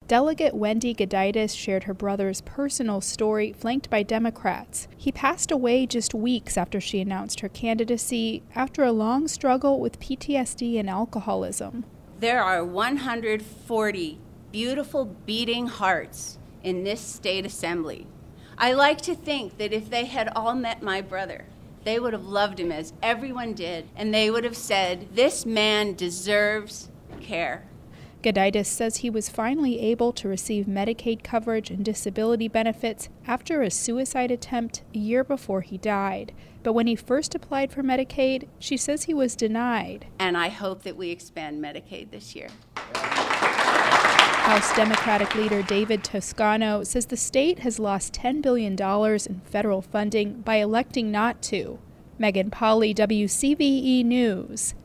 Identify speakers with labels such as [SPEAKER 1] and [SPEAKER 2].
[SPEAKER 1] Delegate Wendy Gudaitis shared her brother's personal story, flanked by Democrats. He passed away just weeks after she announced her candidacy, after a long struggle with PTSD and alcoholism.
[SPEAKER 2] There are 140 beautiful beating hearts in this state assembly. I like to think that if they had all met my brother, they would have loved him as everyone did, and they would have said, "This man deserves care."
[SPEAKER 1] Gudaitis says he was finally able to receive Medicaid coverage and disability benefits after a suicide attempt a year before he died. But when he first applied for Medicaid, she says he was denied.
[SPEAKER 2] And I hope that we expand Medicaid this year.
[SPEAKER 1] House Democratic leader David Toscano says the state has lost $10 billion in federal funding by electing not to. Megan Polly, WCVE News.